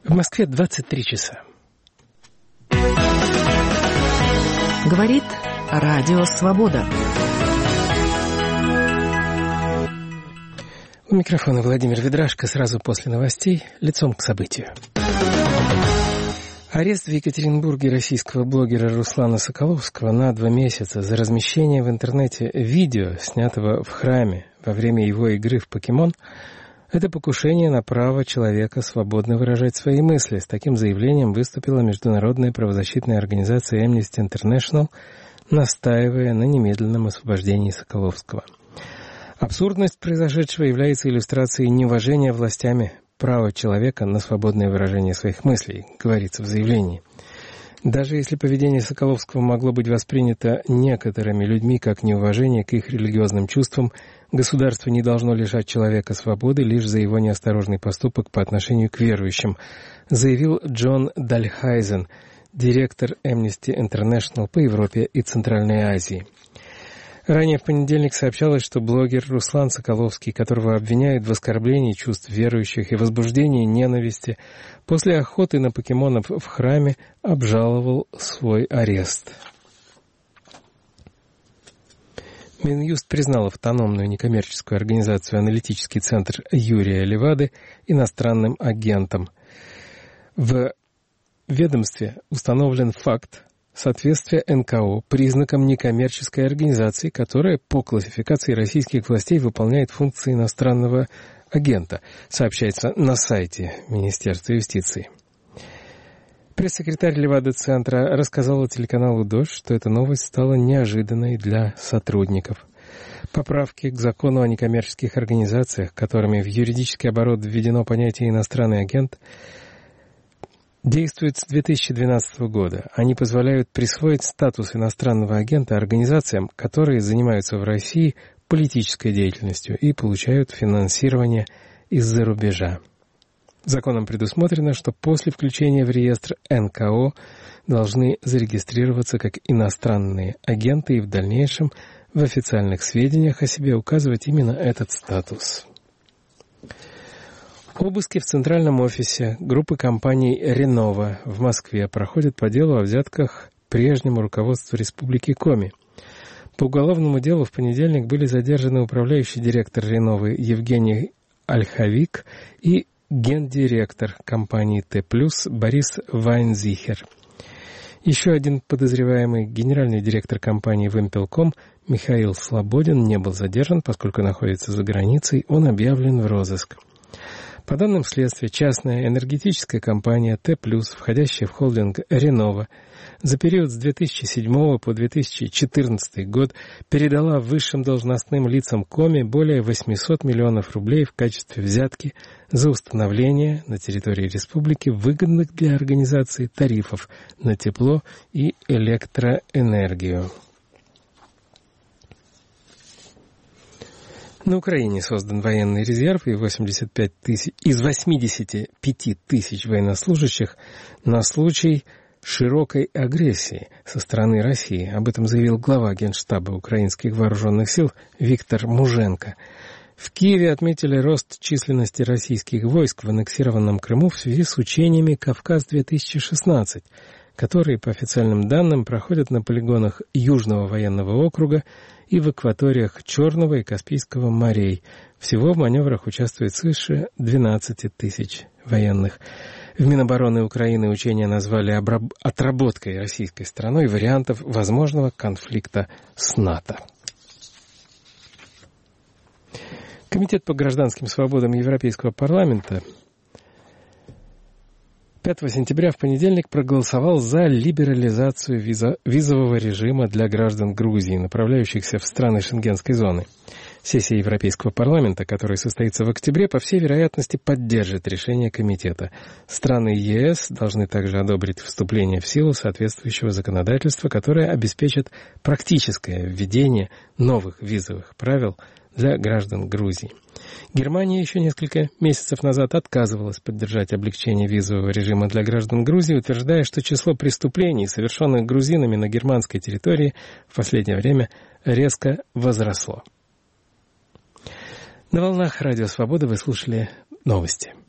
В Москве 23 часа. Говорит Радио Свобода. У микрофона Владимир Ведрашко. Сразу после новостей лицом к событию. Арест в Екатеринбурге российского блогера Руслана Соколовского на 2 месяца за размещение в интернете видео, снятого в храме во время его игры в «Покемон», это покушение на право человека свободно выражать свои мысли. С таким заявлением выступила международная правозащитная организация Amnesty International, настаивая на немедленном освобождении Соколовского. Абсурдность произошедшего является иллюстрацией неуважения властями права человека на свободное выражение своих мыслей, говорится в заявлении. Даже если поведение Соколовского могло быть воспринято некоторыми людьми как неуважение к их религиозным чувствам, государство не должно лишать человека свободы лишь за его неосторожный поступок по отношению к верующим, заявил Джон Дальхайзен, директор Amnesty International по Европе и Центральной Азии. Ранее в понедельник сообщалось, что блогер Руслан Соколовский, которого обвиняют в оскорблении чувств верующих и возбуждении ненависти, после охоты на покемонов в храме обжаловал свой арест. Минюст признал автономную некоммерческую организацию «Аналитический центр» Юрия Левады иностранным агентом. В ведомстве установлен факт соответствия НКО признакам некоммерческой организации, которая по классификации российских властей выполняет функции иностранного агента, сообщается на сайте Министерства юстиции. Пресс-секретарь Левада-центра рассказала телеканалу «Дождь», что эта новость стала неожиданной для сотрудников. Поправки к закону о некоммерческих организациях, которыми в юридический оборот введено понятие «иностранный агент», действуют с 2012 года. Они позволяют присвоить статус иностранного агента организациям, которые занимаются в России политической деятельностью и получают финансирование из-за рубежа. Законом предусмотрено, что после включения в реестр НКО должны зарегистрироваться как иностранные агенты и в дальнейшем в официальных сведениях о себе указывать именно этот статус. Обыски в центральном офисе группы компаний «Ренова» в Москве проходят по делу о взятках прежнему руководству Республики Коми. По уголовному делу в понедельник были задержаны управляющий директор «Реновы» Евгений Ольховик и гендиректор компании «Т+» Борис Вайнзихер. Еще один подозреваемый, генеральный директор компании «Вимпелком» Михаил Слободин, не был задержан, поскольку находится за границей, он объявлен в розыск. По данным следствия, частная энергетическая компания «Т+», входящая в холдинг «Ренова», за период с 2007 по 2014 год передала высшим должностным лицам Коми более 800 миллионов рублей в качестве взятки за установление на территории республики выгодных для организации тарифов на тепло и электроэнергию. На Украине создан военный резерв, и 85 тысяч из 85 тысяч военнослужащих на случай широкой агрессии со стороны России. Об этом заявил глава Генштаба украинских вооруженных сил Виктор Муженко. В Киеве отметили рост численности российских войск в аннексированном Крыму в связи с учениями «Кавказ-2016», которые, по официальным данным, проходят на полигонах Южного военного округа и в акваториях Черного и Каспийского морей. Всего в маневрах участвует свыше 12 тысяч военных. В Минобороны Украины учения назвали отработкой российской стороной вариантов возможного конфликта с НАТО. Комитет по гражданским свободам Европейского парламента 5 сентября в понедельник проголосовал за либерализацию визового режима для граждан Грузии, направляющихся в страны Шенгенской зоны. Сессия Европейского парламента, которая состоится в октябре, по всей вероятности поддержит решение комитета. Страны ЕС должны также одобрить вступление в силу соответствующего законодательства, которое обеспечит практическое введение новых визовых правил для граждан Грузии. Германия еще несколько месяцев назад отказывалась поддержать облегчение визового режима для граждан Грузии, утверждая, что число преступлений, совершенных грузинами на германской территории, в последнее время резко возросло. На волнах Радио Свобода вы слушали новости.